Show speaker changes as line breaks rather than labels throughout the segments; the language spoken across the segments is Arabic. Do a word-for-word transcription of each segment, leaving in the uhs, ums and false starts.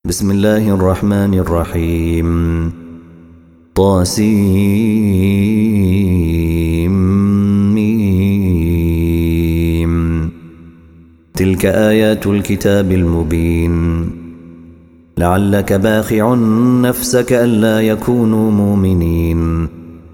بسم الله الرحمن الرحيم. طاسيم. تلك آيات الكتاب المبين. لعلك باخع نفسك ألا يكونوا مؤمنين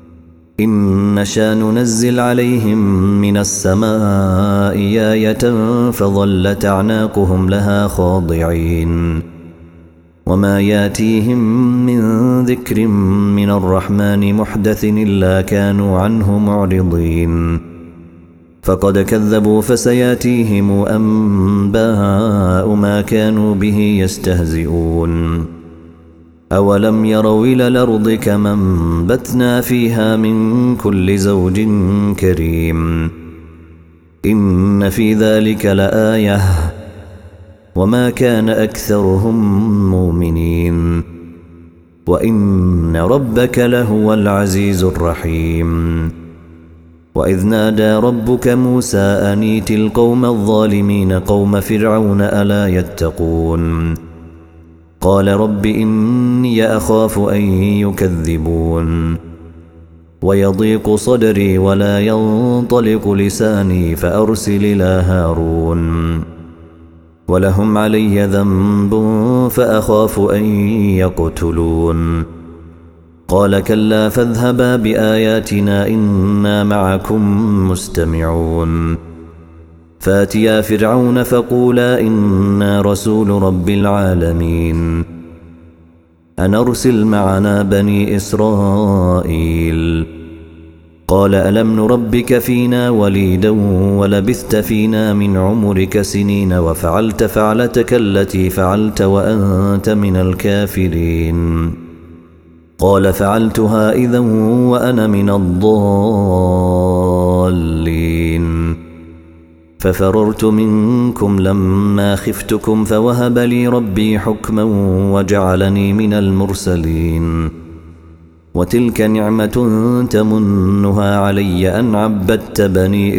إن نشأ ننزل عليهم من السماء آية فظلت أعناقهم لها خاضعين وما ياتيهم من ذكر من الرحمن محدث إلا كانوا عنه معرضين فقد كذبوا فسياتيهم أنباء ما كانوا به يستهزئون أولم يروا إلى الأرض كما انبتنا فيها من كل زوج كريم إن في ذلك لآية وما كان أكثرهم مؤمنين وإن ربك لهو العزيز الرحيم. وإذ نادى ربك موسى أن ائت القوم الظالمين قوم فرعون ألا يتقون قال رب إني أخاف أن يكذبون ويضيق صدري ولا ينطلق لساني فأرسل إلى هارون ولهم علي ذنب فأخاف أن يقتلون قال كلا فاذهبا بآياتنا إنا معكم مستمعون فاتيا فرعون فقولا إنا رسول رب العالمين أن أرسل معنا بني إسرائيل قال ألم نربك فينا وليدا ولبثت فينا من عمرك سنين وفعلت فعلتك التي فعلت وأنت من الكافرين قال فعلتها إذا وأنا من الضالين ففررت منكم لما خفتكم فوهب لي ربي حكما وجعلني من المرسلين وتلك نعمة تمنها علي أن عبدت بني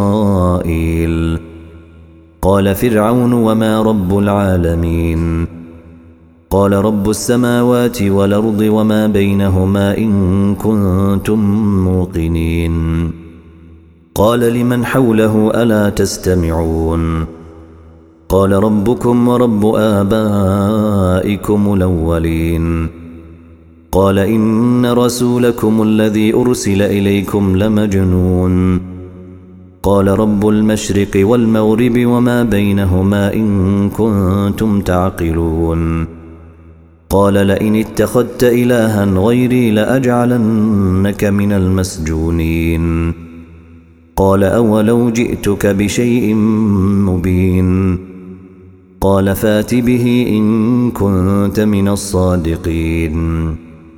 إسرائيل قال فرعون وما رب العالمين قال رب السماوات والأرض وما بينهما إن كنتم موقنين قال لمن حوله ألا تستمعون قال ربكم ورب آبائكم الأولين قال إن رسولكم الذي أرسل إليكم لمجنون قال رب المشرق والمغرب وما بينهما إن كنتم تعقلون قال لئن اتخذت إلها غيري لأجعلنك من المسجونين قال أولو جئتك بشيء مبين قال فات به إن كنت من الصادقين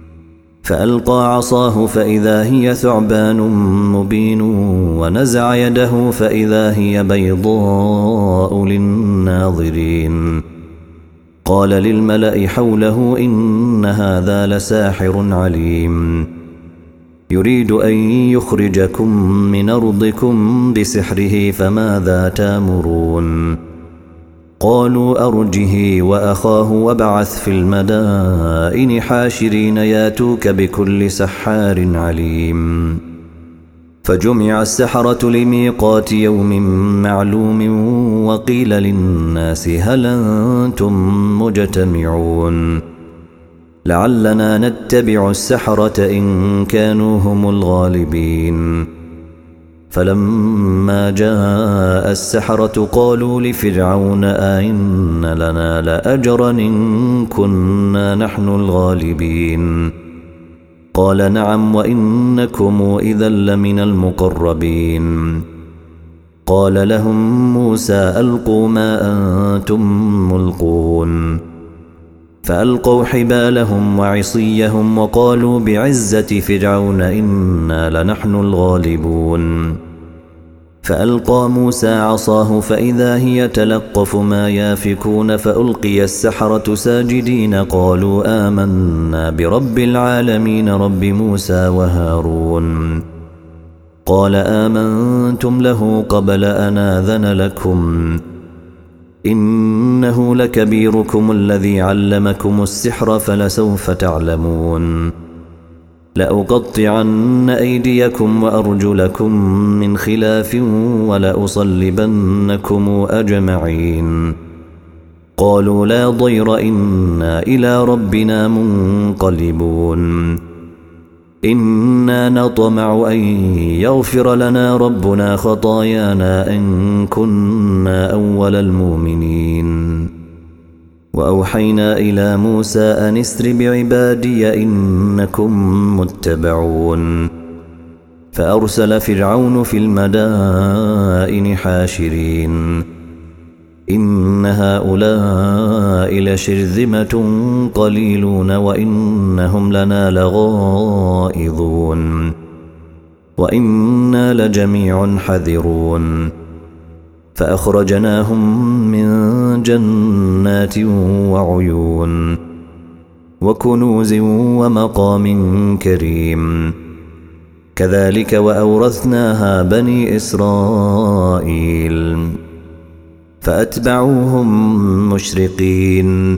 فألقى عصاه فإذا هي ثعبان مبين ونزع يده فإذا هي بيضاء للناظرين قال للملأ حوله إن هذا لساحر عليم يريد أن يخرجكم من أرضكم بسحره فماذا تامرون قالوا أرجه وأخاه وابعث في المدائن حاشرين ياتوك بكل سحار عليم فجمع السحرة لميقات يوم معلوم وقيل للناس هل أنتم مجتمعون لعلنا نتبع السحرة إن كانوا هم الغالبين فلما جاء السحرة قالوا لفرعون أئن لنا لأجرا إن كنا نحن الغالبين قال نعم وإنكم إذا لمن المقربين قال لهم موسى ألقوا ما أنتم ملقون فألقوا حبالهم وعصيهم وقالوا بعزة فرعون إنا لنحن الغالبون فألقى موسى عصاه فإذا هي تلقف ما يافكون فألقي السحرة ساجدين قالوا آمنا برب العالمين رب موسى وهارون قال آمنتم له قبل أن آذن لكم إنه لكبيركم الذي علمكم السحر فلسوف تعلمون لأقطعن أيديكم وأرجلكم من خلاف ولأصلبنكم أجمعين قالوا لا ضير إنا إلى ربنا منقلبون إنا نطمع أن يغفر لنا ربنا خطايانا أن كنا أول المؤمنين وأوحينا إلى موسى أن اسر بعبادي إنكم متبعون فأرسل فرعون في المدائن حاشرين إن هؤلاء لشرذمة قليلون وإنهم لنا لغائظون وإنا لجميع حذرون فأخرجناهم من جنات وعيون وكنوز ومقام كريم كذلك وأورثناها بني إسرائيل فأتبعوهم مشرقين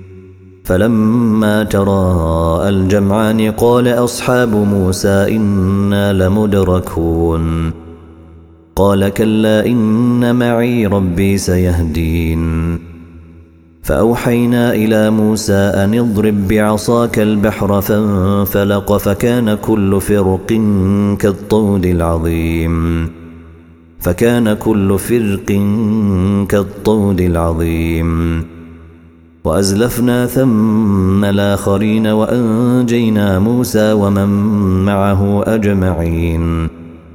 فلما تراءى الجمعان قال أصحاب موسى إنا لمدركون قال كلا إن معي ربي سيهدين فأوحينا إلى موسى أن اضرب بعصاك البحر فانفلق فكان كل فرق كالطود العظيم فكان كل فرق كالطود العظيم وأزلفنا ثم الآخرين وأنجينا موسى ومن معه أجمعين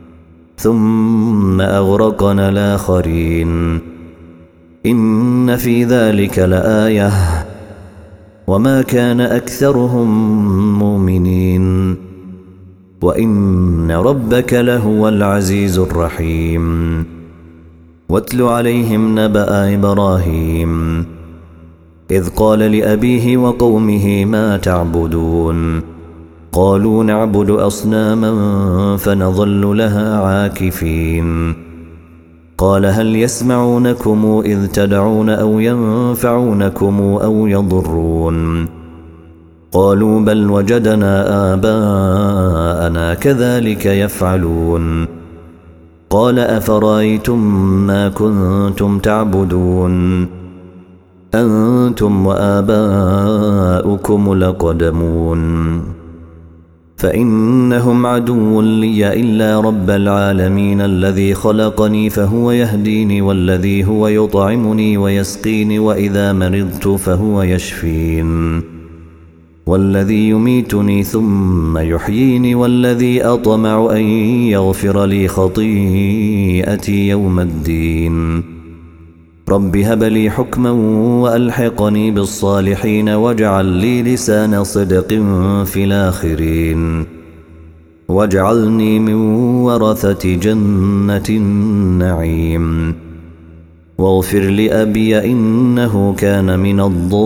ثم أغرقنا الآخرين إن في ذلك لآية وما كان أكثرهم مؤمنين وإن ربك لهو العزيز الرحيم واتل عليهم نبأ إبراهيم إذ قال لأبيه وقومه ما تعبدون قالوا نعبد أصناما فنظل لها عاكفين قال هل يسمعونكم إذ تدعون أو ينفعونكم أو يضرون قالوا بل وجدنا آباءنا كذلك يفعلون قال أفرأيتم ما كنتم تعبدون أنتم وآباؤكم الأقدمون فإنهم عدو لي إلا رب العالمين الذي خلقني فهو يهديني والذي هو يطعمني ويسقيني وإذا مرضت فهو يشفين والذي يميتني ثم يحييني والذي أطمع أن يغفر لي خطيئتي يوم الدين رب هب لي حكما وألحقني بالصالحين واجعل لي لسان صدق في الآخرين واجعلني من ورثة جنة النعيم واغفر لأبي إنه كان من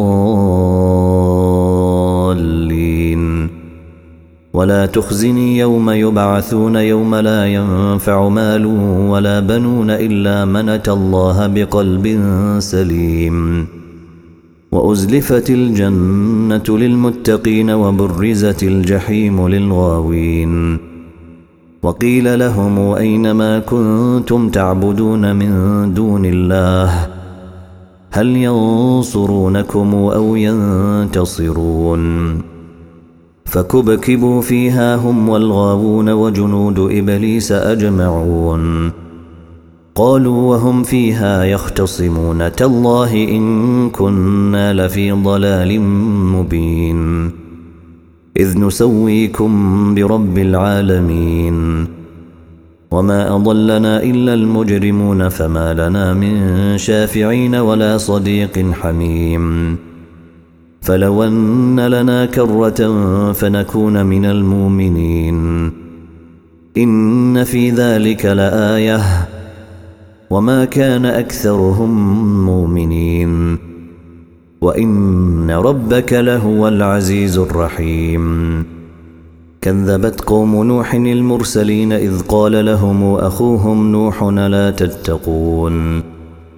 الضالين ولا تخزني يوم يبعثون يوم لا ينفع مال ولا بنون إلا من أتى الله بقلب سليم وأزلفت الجنة للمتقين وبرزت الجحيم للغاوين وقيل لهم أين ما كنتم تعبدون من دون الله هل ينصرونكم أو ينتصرون فكبكبوا فيها هم والغاوون وجنود إبليس أجمعون قالوا وهم فيها يختصمون تالله إن كنا لفي ضلال مبين إذ نسويكم برب العالمين وما أضلنا إلا المجرمون فما لنا من شافعين ولا صديق حميم فلو أن لنا كرة فنكون من المؤمنين إن في ذلك لآية وما كان أكثرهم مؤمنين وإن ربك لهو العزيز الرحيم كذبت قوم نوح المرسلين إذ قال لهم أخوهم نوح لا تتقون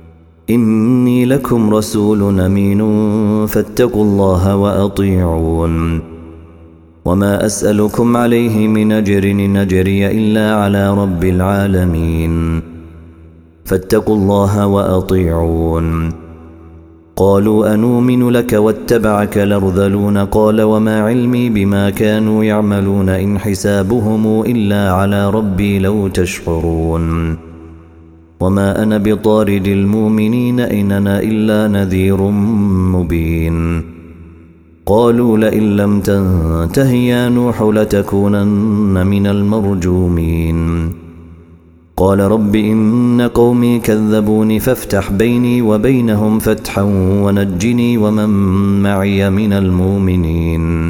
إني لكم رسول أمين فاتقوا الله وأطيعون وما أسألكم عليه من أجر نجري إلا على رب العالمين فاتقوا الله وأطيعون قالوا أنؤمن لك واتبعك الأرذلون قال وما علمي بما كانوا يعملون إن حسابهم إلا على ربي لو تشعرون وما أنا بطارد المؤمنين إن أنا إلا نذير مبين قالوا لئن لم تنته يا نوح لتكونن من المرجومين قال رب إن قومي كذبوني فافتح بيني وبينهم فتحا ونجني ومن معي من المؤمنين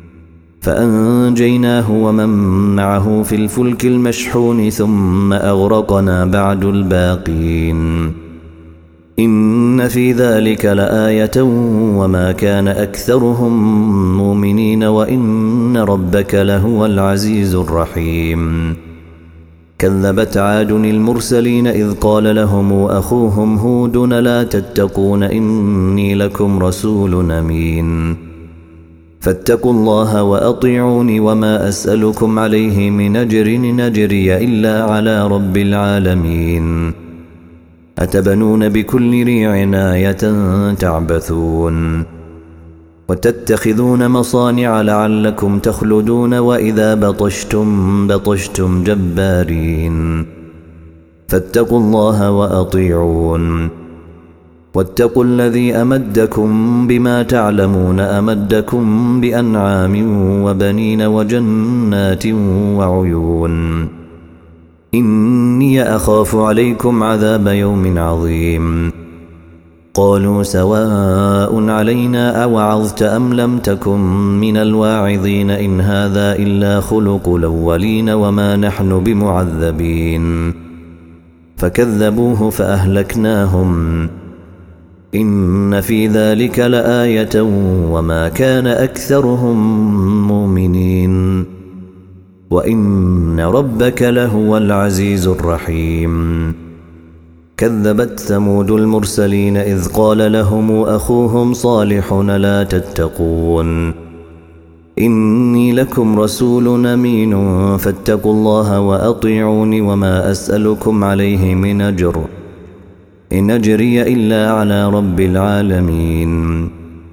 فأنجيناه ومن معه في الفلك المشحون ثم أغرقنا بعد الباقين إن في ذلك لآية وما كان أكثرهم مؤمنين وإن ربك لهو العزيز الرحيم كذبت عاد المرسلين إذ قال لهم أخوهم هود لا تتقون إني لكم رسول أمين فاتقوا الله وأطيعوني وما أسألكم عليه من أجر نجري إلا على رب العالمين أتبنون بكل ريع آية تعبثون وتتخذون مصانع لعلكم تخلدون وإذا بطشتم بطشتم جبارين فاتقوا الله وأطيعون واتقوا الذي أمدكم بما تعلمون أمدكم بأنعام وبنين وجنات وعيون إني أخاف عليكم عذاب يوم عظيم قالوا سواء علينا أوعظت أم لم تكن من الواعظين إن هذا إلا خلق الأولين وما نحن بمعذبين فكذبوه فأهلكناهم إن في ذلك لآية وما كان أكثرهم مؤمنين وإن ربك لهو العزيز الرحيم كذبت ثمود المرسلين إذ قال لهم أخوهم صالح لا تتقون إني لكم رسول أمين فاتقوا الله وأطيعوني وما أسألكم عليه من أجر إن أجري إلا على رب العالمين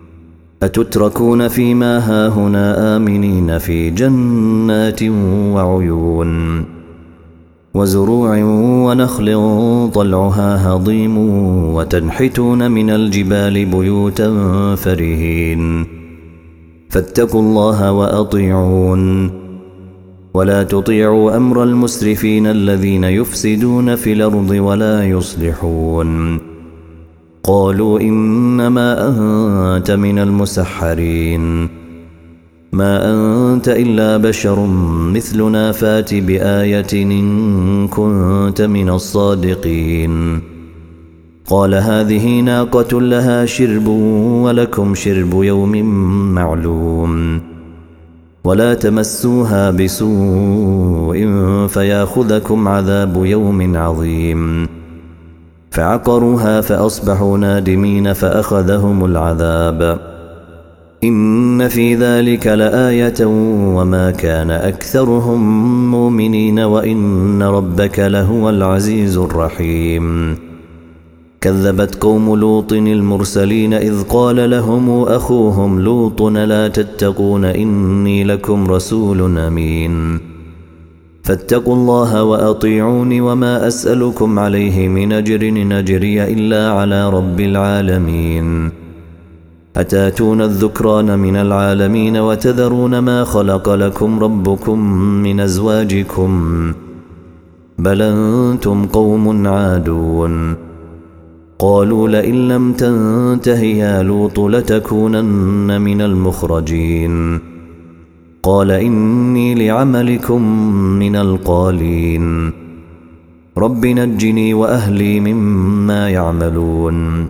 أتتركون فيما هاهنا آمنين في جنات وعيون وزروع ونخل طلعها هضيم وتنحتون من الجبال بيوتا فرهين فاتقوا الله وأطيعون ولا تطيعوا أمر المسرفين الذين يفسدون في الأرض ولا يصلحون قالوا إنما أنت من المسحرين ما أنت إلا بشر مثلنا فات بآية إن كنت من الصادقين قال هذه ناقة لها شرب ولكم شرب يوم معلوم ولا تمسوها بسوء فياخذكم عذاب يوم عظيم فعقروها فأصبحوا نادمين فأخذهم العذاب إن في ذلك لآية وما كان أكثرهم مؤمنين وإن ربك لهو العزيز الرحيم كذبت قوم لوط المرسلين إذ قال لهم أخوهم لوط لا تتقون إني لكم رسول أمين فاتقوا الله وأطيعوني وما أسألكم عليه من أجر نجري إلا على رب العالمين أتاتون الذكران من العالمين وتذرون ما خلق لكم ربكم من أزواجكم بل أنتم قوم عادون قالوا لئن لم تنته يا لوط لتكونن من المخرجين قال إني لعملكم من القالين رب نجني وأهلي مما يعملون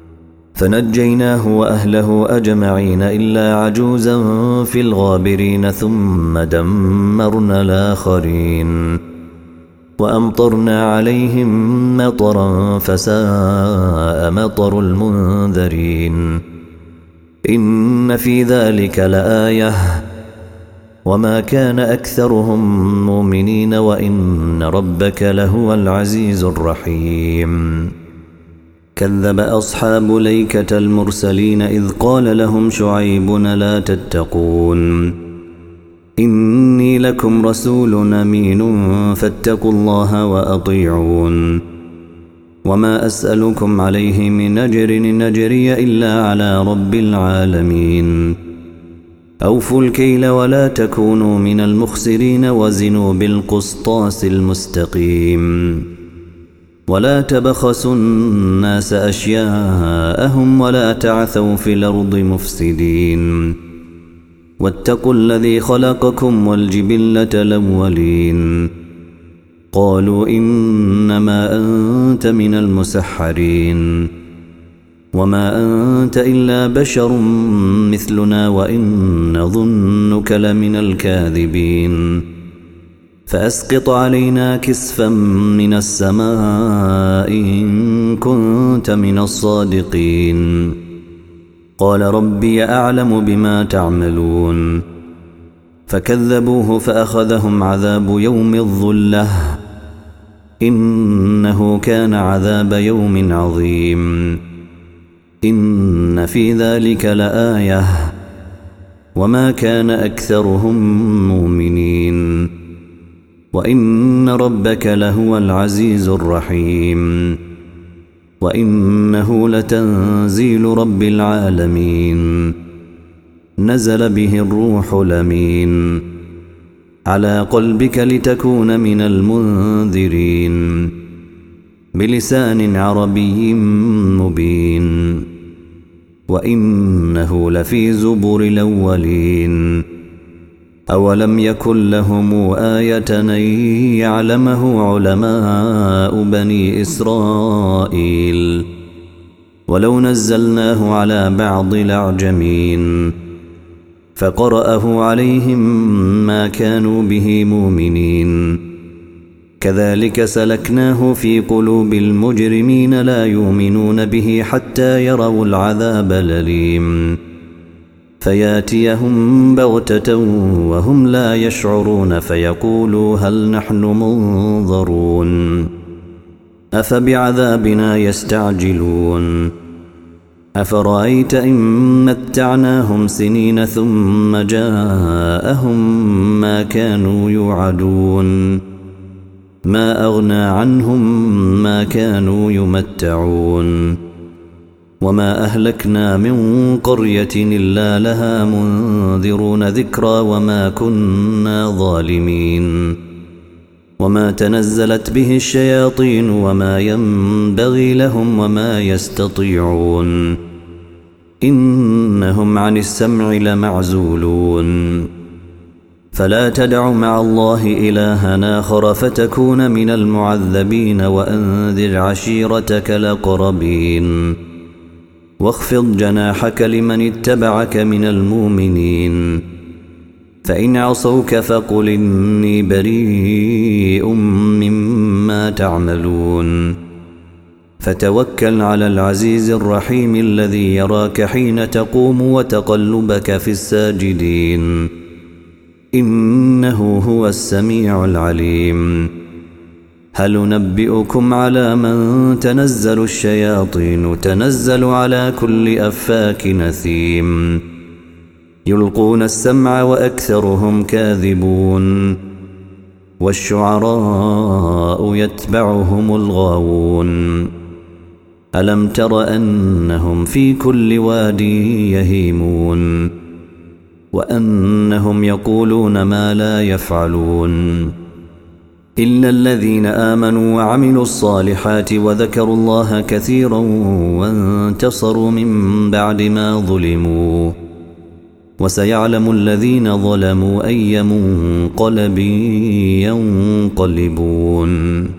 فنجيناه وأهله أجمعين إلا عجوزا في الغابرين ثم دمرنا الآخرين وأمطرنا عليهم مطرا فساء مطر المنذرين إن في ذلك لآية وما كان أكثرهم مؤمنين وإن ربك لهو العزيز الرحيم كذب أصحاب ليكة المرسلين إذ قال لهم شعيب لا تتقون إني لكم رسول أمين فاتقوا الله وأطيعون وما أسألكم عليه من أجر إن أجري إلا على رب العالمين أوفوا الكيل ولا تكونوا من المخسرين وزنوا بالقسطاس المستقيم ولا تبخسوا الناس أشياءهم ولا تعثوا في الأرض مفسدين واتقوا الذي خلقكم والجبلة الأولين قالوا إنما أنت من المسحرين وما أنت إلا بشر مثلنا وإن نظنك لمن الكاذبين فأسقط علينا كسفا من السماء إن كنت من الصادقين قال ربي أعلم بما تعملون فكذبوه فأخذهم عذاب يوم الظلة إنه كان عذاب يوم عظيم إن في ذلك لآية وما كان أكثرهم مؤمنين وإن ربك لهو العزيز الرحيم وإنه لتنزيل رب العالمين نزل به الروح الأمين على قلبك لتكون من المنذرين بلسان عربي مبين وإنه لفي زبر الأولين أولم يكن لهم آية أن يعلمه علماء بني إسرائيل ولو نزلناه على بعض الأعجمين فقرأه عليهم ما كانوا به مؤمنين كذلك سلكناه في قلوب المجرمين لا يؤمنون به حتى يروا العذاب الأليم فياتيهم بغتة وهم لا يشعرون فيقولوا هل نحن منظرون أفبعذابنا يستعجلون أفرأيت إن متعناهم سنين ثم جاءهم ما كانوا يوعدون ما أغنى عنهم ما كانوا يمتعون وما أهلكنا من قرية إلا لها منذرون ذكرى وما كنا ظالمين وما تنزلت به الشياطين وما ينبغي لهم وما يستطيعون إنهم عن السمع لمعزولون فلا تدع مع الله إلها آخر فتكون من المعذبين وأنذر عشيرتك الأقربين واخفض جناحك لمن اتبعك من المؤمنين فإن عصوك فقل إني بريء مما تعملون فتوكل على العزيز الرحيم الذي يراك حين تقوم وتقلبك في الساجدين إنه هو السميع العليم هل ننبئكم على من تنزل الشياطين تنزل على كل أفاك نثيم يلقون السمع وأكثرهم كاذبون والشعراء يتبعهم الغاوون ألم تر أنهم في كل واد يهيمون وأنهم يقولون ما لا يفعلون إلا الذين آمنوا وعملوا الصالحات وذكروا الله كثيرا وانتصروا من بعد ما ظلموا وسيعلم الذين ظلموا أي منقلب ينقلبون